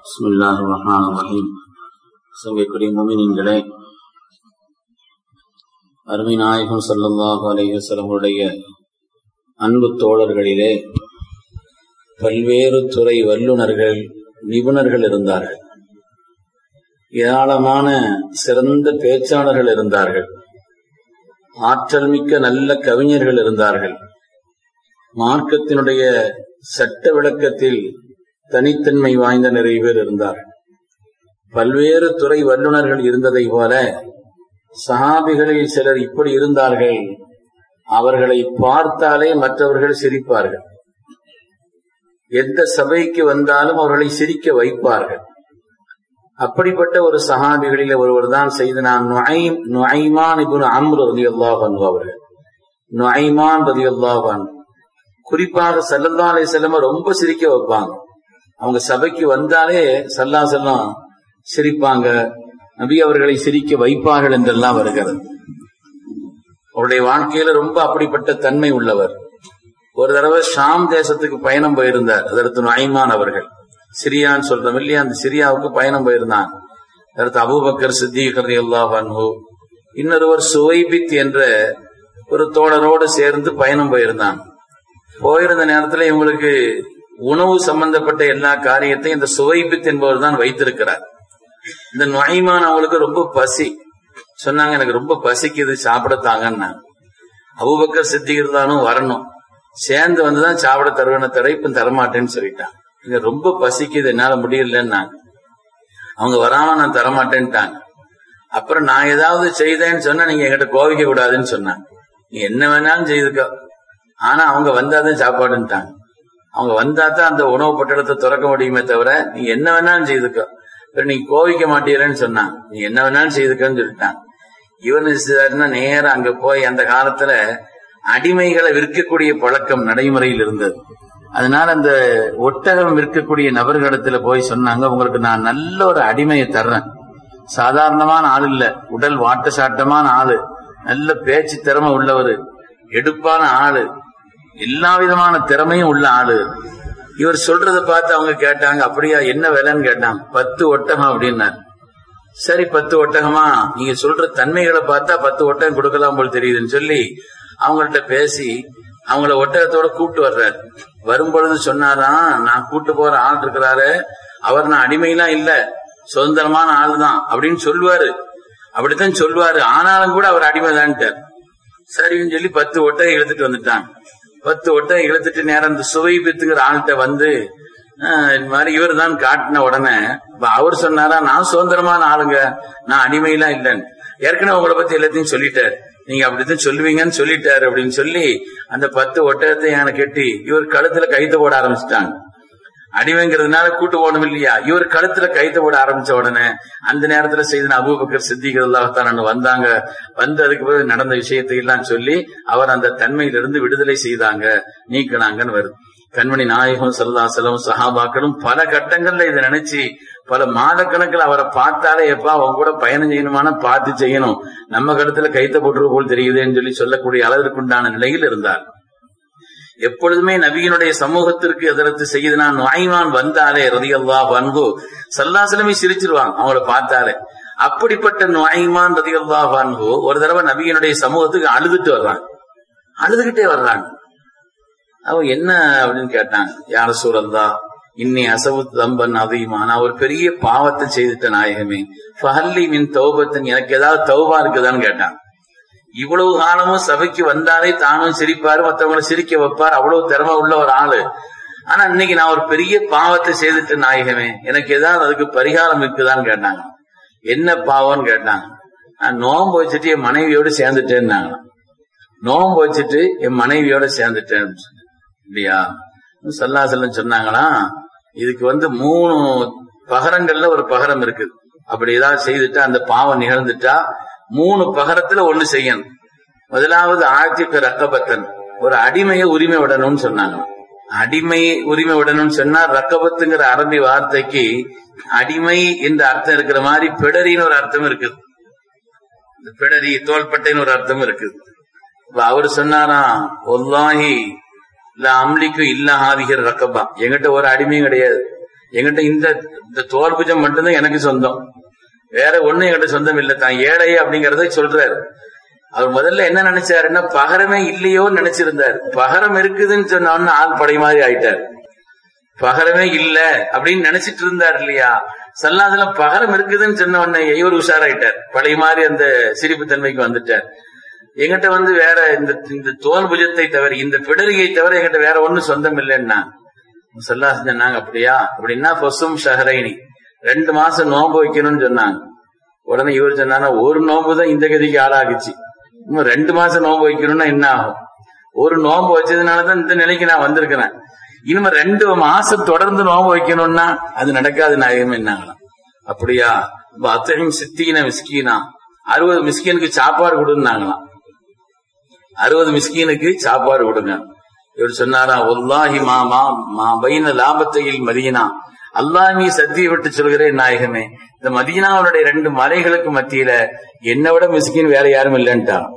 பிஸ்மில்லாஹிர்ரஹ்மானிர்ரஹீம். சங்கைக்குரிய முஃமினீன்களே, அருமை நாயகம் ஸல்லல்லாஹு அலைஹி வஸல்லம் உடைய அன்பு தோழர்களிலே பல்வேறு துறை வல்லுநர்கள், நிபுணர்கள் இருந்தார்கள். ஏராளமான சிறந்த பேச்சாளர்கள் இருந்தார்கள். ஆற்றல் மிக்க நல்ல கவிஞர்கள் இருந்தார்கள். மார்க்கத்தினுடைய சட்ட விளக்கத்தில் தனித்தன்மை வாய்ந்த நிறைய பேர் இருந்தார்கள். பல்வேறு துறை வல்லுநர்கள் இருந்ததை போல சஹாபிகளில் சிலர் இப்படி இருந்தார்கள். அவர்களை பார்த்தாலே மற்றவர்கள் சிரிப்பார்கள். எந்த சபைக்கு வந்தாலும் அவர்களை சிரிக்க வைப்பார்கள். அப்படிப்பட்ட ஒரு சஹாபிகளில் ஒருவர் தான் செய்தனா நுஐமான் இப்னு அம்ர் ரலியல்லாஹு அன்ஹு அவர்கள். நுஐமான் ரலியல்லாஹு அன்ஹு குறிப்பாக ஸல்லல்லாஹு அலைஹி வஸல்லம் ரொம்ப சிரிக்க வைப்பாங்க. அவங்க சபைக்கு வந்தாலே ஸல்லல்லாஹு அலைஹி வஸல்லம் சிரிப்பாங்க, நபி அவர்களை சிரிக்க வைப்பார்கள் என்றெல்லாம் வருகிறது. அவருடைய வாழ்க்கையில ரொம்ப அப்படிப்பட்ட தன்மை உள்ளவர். ஒரு தடவை ஷாம் தேசத்துக்கு பயணம் போயிருந்தார். அதற்கு நுஐமான் அவர்கள், சிரியான்னு சொல்றோம் இல்லையா, அந்த சிரியாவுக்கு பயணம் போயிருந்தாங்க. அதற்கு அபூபக்கர் சித்தீக் ரலியல்லாஹு அன்ஹு, இன்னொருவர் சுவைபித் என்ற ஒரு தோழரோடு சேர்ந்து பயணம் போயிருந்தாங்க. போயிருந்த நேரத்தில் இவங்களுக்கு உணவு சம்பந்தப்பட்ட எல்லா காரியத்தையும் இந்த சுவைபித் என்பவர் தான் வைத்திருக்கிறார். இந்த நுஐமான் அவங்களுக்கு ரொம்ப பசி சொன்னாங்க, எனக்கு ரொம்ப பசிக்குது, சாப்பிடத்தாங்கன்னா. அபூபக்கர் சித்திக் தானும் வரணும், சேர்ந்து வந்துதான் சாப்பிட தருவேன்னு தடை, இப்ப தரமாட்டேன்னு சொல்லிட்டாங்க. இங்க ரொம்ப பசிக்குது, என்னால முடியலன்னாங்க. அவங்க வராம நான் தரமாட்டேன்ட்டாங்க. அப்புறம் நான் ஏதாவது செய்தேன்னு சொன்னா நீங்க என்கிட்ட கோவிக்க கூடாதுன்னு சொன்னாங்க. நீ என்ன வேணாலும் செய்துக்கோ, ஆனா அவங்க வந்தாதான் சாப்பாடுன்ட்டாங்க. அவங்க வந்தாதான் அந்த உணவு பட்டடத்தை திறக்க முடியுமே தவிர நீ என்ன வேணாலும் செய்துக்கோ, நீ கோவிக்க மாட்டீரன்னு சொன்னாங்க. நீ என்ன வேணாலும் செய்துக்கன்னு சொல்லிட்டாங்க. இவன் நேரம் அங்க போய், அந்த காலத்துல அடிமைகளை விற்கக்கூடிய பழக்கம் நடைமுறையில் இருந்தது. அதனால அந்த ஒட்டகம் விற்கக்கூடிய நபர்களிடத்துல போய் சொன்னாங்க, உங்களுக்கு நான் நல்ல ஒரு அடிமையை தர்றேன். சாதாரணமான ஆள் இல்ல, உடல் வாட்ட சாட்டமான ஆளு, நல்ல பேச்சு திறமை உள்ளவரு, எடுப்பான ஆளு, எல்லா விதமான திறமையும் உள்ள ஆளு. இவர் சொல்றதை பார்த்து அவங்க கேட்டாங்க, அப்படியா, என்ன விலைன்னு கேட்டாங்க. 10 ஒட்டகம் அப்படின்னாரு. சரி 10 ஒட்டகமா, நீங்க சொல்ற தன்மைகளை பார்த்தா 10 ஒட்டகம் கொடுக்கலாம் போல் தெரியுதுன்னு சொல்லி அவங்கள்ட்ட பேசி அவங்கள ஒட்டகத்தோட கூப்பிட்டு வர்றாரு. வரும்பொழுது சொன்னாராம், நான் கூட்டு போற ஆள் இருக்கிறாரு, அவர் நான் அடிமையெல்லாம் இல்ல, சுதந்திரமான ஆள் தான் அப்படின்னு சொல்லுவாரு. அப்படித்தான் சொல்லுவாரு, ஆனாலும் கூட அவர் அடிமைதான்ட்டார். சரின்னு சொல்லி 10 ஒட்டகம் இழுத்துட்டு வந்துட்டாங்க. 10 ஒட்டகம் இழுத்துட்டு நேரம் இந்த சுவைபித்துங்கிற ஆள்கிட்ட வந்து இந்த மாதிரி இவர் தான் காட்டின உடனே அவர் சொன்னாரா, நான் சுதந்திரமான ஆளுங்க, நான் அடிமையெல்லாம் இல்லைன்னு. ஏற்கனவே உங்களை பத்தி எல்லாத்தையும் சொல்லிட்டாரு, நீங்க அப்படித்தான் சொல்லுவீங்கன்னு சொல்லிட்டாரு அப்படின்னு சொல்லி அந்த 10 ஒட்டகத்தை யானை கட்டி இவர் கழுத்துல கைத்த போட ஆரம்பிச்சுட்டாங்க. அடிமைங்கிறதுனால கூட்டு போடணும் இல்லையா, இவர் கழுத்துல கைத்த போட ஆரம்பிச்ச உடனே அந்த நேரத்துல செய்த அபூபக்கர் சித்திக் ரலியல்லாஹு அன்ஹு வந்தாங்க. வந்து அதுக்கு பிறகு நடந்த விஷயத்தை எல்லாம் சொல்லி அவர் அந்த தன்மையிலிருந்து விடுதலை செய்தாங்க, நீக்கினாங்கன்னு வருது. கண்மணி நாயகம் ஸல்லல்லாஹு அலைஹி வஸல்லம் சஹாபாக்களும் பல கட்டங்கள்ல இதை நினைச்சு பல மாத கணக்கில் அவரை பார்த்தாலே, எப்பா அவங்க கூட பயணம் செய்யணுமான பார்த்து செய்யணும், நம்ம கழுத்துல கைத்த போட்டுரு போல் தெரியுதுன்னு சொல்லி சொல்லக்கூடிய அளவிற்குண்டான நிலையில் இருந்தார். எப்பொழுதுமே நபியினுடைய சமூகத்திற்கு எதிர்த்து செய்தனா நுஐமான் வந்தாலே ரலியல்லாஹு அன்ஹு ஸல்லல்லாஹு அலைஹி வஸல்லம் சிரிச்சிருவாங்க அவங்கள பார்த்தாலே. அப்படிப்பட்ட நுஐமான் ரலியல்லாஹு அன்ஹு ஒரு தடவை நபியினுடைய சமூகத்துக்கு அழுதுட்டு வர்றாங்க, அழுதுகிட்டே வர்றாங்க. அவங்க என்ன அப்படின்னு கேட்டாங்க, யா ரசூலல்லாஹ் இன்னி அஸவுத் தம்பன் அதீமா, நான் ஒரு பெரிய பாவத்தை செய்துட்ட நாயகமே, ஃபஹல்லி மின் தௌபத்தின், எனக்கு ஏதாவது தௌபா இருக்குதான்னு கேட்டாங்க. இவ்வளவு காலமும் சபைக்கு வந்தாலே தானும் சிரிப்பாரு, மற்றவங்களை சிரிக்க வைப்பார், அவ்வளவு திறமை உள்ள ஒரு ஆளு. ஆனா இன்னைக்கு நான் ஒரு பெரிய பாவத்தை செய்துட்டு நாயகமே, எனக்கு ஏதாவது அதுக்கு பரிகாரம் இருக்குதான்னு கேட்டாங்க. என்ன பாவம்னு கேட்டாங்க. நான் நோன்பு வச்சுட்டு என் மனைவியோடு சேர்ந்துட்டேன்னாங்க. நோன்பு வச்சுட்டு என் மனைவியோட சேர்ந்துட்டேன் இல்லையா. ஸல்லல்லாஹு அலைஹி வஸல்லம் சொன்னாங்களா, இதுக்கு 3 பகரங்கள்ல ஒரு பகரம் இருக்குது. அப்படி ஏதாவது செய்துட்டா அந்த பாவம் நிகழ்ந்துட்டா 3 பகரத்துல 1 செய்யணும். முதலாவது ஆத்திக ரக்கபத்தன், ஒரு அடிமையை உரிமை விடணும்னு சொன்னாங்க. அடிமையை உரிமை விடணும்னு சொன்னா ரக்கபத்துங்கிற அரபி வார்த்தைக்கு அடிமை என்ற அர்த்தம் இருக்கிற மாதிரி பிடரின்னு ஒரு அர்த்தம் இருக்குது. பிடரி தோள்பட்டைன்னு ஒரு அர்த்தம் இருக்குது. அவர் சொன்னாராம், வல்லாஹி அம்லிக்கு இல்ல ஹாதிஹிர் ரக்கபா, எங்கிட்ட ஒரு அடிமையும் கிடையாது, எங்கிட்ட இந்த தோல் புஜம் மட்டும்தான் எனக்கு சொந்தம், வேற ஒண்ணு எங்கிட்ட சொந்தம் இல்லை, தான் ஏழை அப்படிங்கறத சொல்றாரு. அவர் முதல்ல என்ன நினைச்சாருன்னா பகரமே இல்லையோன்னு நினைச்சிருந்தாரு. பகரம் இருக்குதுன்னு சொன்ன ஆள் படை மாதிரி ஆயிட்டார். பகரமே இல்ல அப்படின்னு நினைச்சிட்டு இருந்தார் இல்லையா. சல்லாதுல பகரம் இருக்குதுன்னு சொன்ன உடனே இவர் உஷாராயிட்டார், பழைய மாதிரி அந்த சிரிப்பு தன்மைக்கு வந்துட்டார். எங்கிட்ட வேற இந்த தோல் புஜத்தை தவிர, இந்த பிடரியை தவிர எங்கிட்ட வேற ஒண்ணும் சொந்தம் இல்லைன்னா சல்லா சொன்னாங்க. அப்படியா? அப்படின்னா பொசும் ஷஹரைனி, 2 மாசம் நோன்பு வைக்கணும்னு சொன்னாங்க. உடனே இவர் சொன்னாங்க, ஒரு நோன்பு தான் இந்த கதிக்கு ஆளாகுச்சு, இன்னும் 2 மாசம் நோன்பு வைக்கணும்னா என்ன ஆகும்? ஒரு நோன்பு வச்சதுனாலதான் இந்த நிலைக்கு நான் வந்திருக்கிறேன், இனிமே 2 மாசம் தொடர்ந்து நோன்பு வைக்கணும்னா அது நடக்காது நாயகம் என்னாங்களாம். அப்படியா? அத்தையும் சித்தீன மிஸ்கீனா, 60 மிஸ்கீனுக்கு சாப்பாடு கொடுன்னாங்களாம். 60 மிஸ்கீனுக்கு சாப்பாடு கொடுங்க. இவர் சொன்னாரா, வல்லாஹி மா பைன லாபத்தையில் மதீனா, அல்லாஹ் மீ சத்தியை விட்டு சொல்கிறேன் நாயகமே, இந்த மதீனாவுடைய 2 மலைகளுக்கு மத்தியில என்னை விட மிஸ்கின் வேற யாரும் இல்லைன்ட்டாங்க.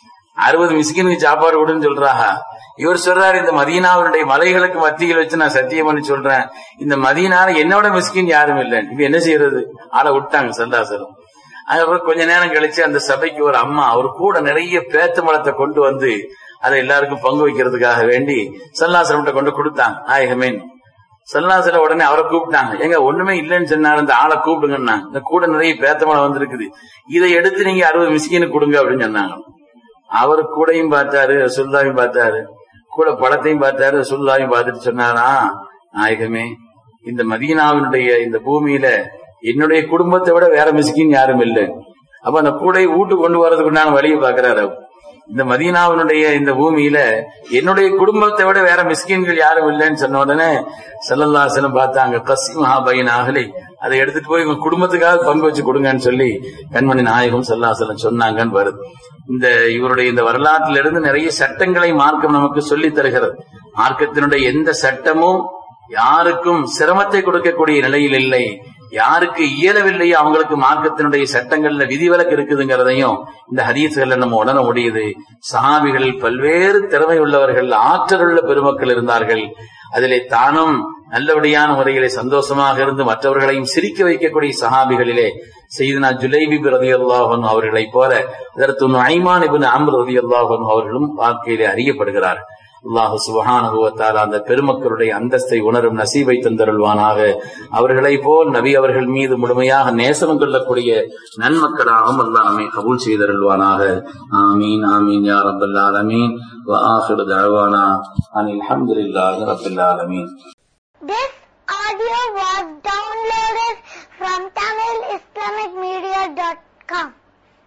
60 மிஸ்கினுக்கு சாப்பாடு கொடுன்னு சொல்றாங்க. இவர் சொல்றாரு, இந்த மதீனாவுடைய மலைகளுக்கு மத்தியில் வச்சு நான் சத்தியம் பண்ணி சொல்றேன், இந்த மதீனால என்னோட மிஸ்கின் யாரும் இல்லைன்னு. இப்ப என்ன செய்யறது? ஆளை விட்டாங்க சல்லாசலம். அதுக்கப்புறம் கொஞ்ச நேரம் கழிச்சு அந்த சபைக்கு ஒரு அம்மா, அவர் கூட நிறைய பேத்த மலத்தை கொண்டு வந்து அதை எல்லாருக்கும் பங்கு வைக்கிறதுக்காக வேண்டி சல்லாசலம்கிட்ட கொண்டு கொடுத்தாங்க. நாயகமேன் சல்லாசல உடனே அவரை கூப்பிட்டாங்க. எங்க ஒண்ணுமே இல்லைன்னு சொன்னாரு, அந்த ஆளை கூப்பிடுங்கன்னா, இந்த கூட நிறைய பேத்தமலை வந்திருக்குது, இதை எடுத்து நீங்க 60 மிஸ்கினுக்கு கொடுங்க அப்படின்னு சொன்னாங்க. அவரு கூடையும் பார்த்தாரு, ரசூலுல்லாஹையும் பார்த்தாரு, கூட பழத்தையும் பார்த்தாரு, ரசூலுல்லாஹையும் பார்த்துட்டு சொன்னாரா, நாயகமே இந்த மதீனாவினுடைய இந்த பூமியில என்னுடைய குடும்பத்தை விட வேற மிஸ்கின் யாரும் இல்லை. அப்ப அந்த கூடை வீட்டு கொண்டு வர்றதுக்கு உண்டான வழியை பாக்குறாரு. இந்த மதீனாவினுடைய இந்த பூமியில என்னுடைய குடும்பத்தை விட வேற மிஸ்கின்கள் யாரும் இல்லைன்னு சொன்ன உடனே ஸல்லல்லாஹு அலைஹி வஸல்லம் பார்த்தாங்க, கஸ்ஸிம்ஹா பைன அஹ்லி, அதை எடுத்துட்டு போய் உங்க குடும்பத்துக்காக பங்கு வச்சு கொடுங்கன்னு சொல்லி கண்மணி நாயகம் ஸல்லல்லாஹு அலைஹி வஸல்லம் சொன்னாங்கன்னு வருது. இந்த இவருடைய இந்த வரலாற்றிலிருந்து நிறைய சட்டங்களை மார்க்கம் நமக்கு சொல்லி தருகிறது. மார்க்கத்தினுடைய எந்த சட்டமும் யாருக்கும் சிரமத்தை கொடுக்கக்கூடிய நிலையில் இல்லை. யாருக்கு இயலவில்லையோ அவங்களுக்கு மார்க்கத்தினுடைய சட்டங்கள்ல விதிவிலக்கு இருக்குதுங்கிறதையும் இந்த ஹதீஸ்கள்ல நம்ம உணர முடியுது. சஹாபிகள் பல்வேறு திறமை உள்ளவர்கள், ஆற்றல் உள்ள பெருமக்கள் இருந்தார்கள். அதிலே தானும் நல்லபடியான முறையிலே சந்தோஷமாக இருந்து மற்றவர்களையும் சிரிக்க வைக்கக்கூடிய சஹாபிகளிலே சையதுனா ஜுலைபி ரலியல்லாஹு அன்ஹு அவர்களைப் போல ஹஜ்ரத் நுஐமான் இப்னு அம்ர் ரலியல்லாஹு அன்ஹு அவர்களும் வாழ்க்கையிலே அறியப்படுகிறார்கள். அல்லாஹ் சுப்ஹானஹு வ தஆலா அந்த பெருமக்களுடைய அந்தஸ்தை உணரும் நசீபை தந்தருள்வானாக. அவர்களை போல் நபி அவர்கள் மீது முழுமையாக நேசம் கொள்ளக்கூடிய நன்மக்களாகவும் அல்லாஹ் நம்மை கபூல் செய்தருள்வானாக. ஆமீன் ஆமீன் யா ரப்பல் ஆலமீன். வ ஆகிரு தஅவானா அனில் ஹம்துலில்லாஹி ரப்பில் ஆலமீன். This audio was downloaded from TamilIslamicMedia.com.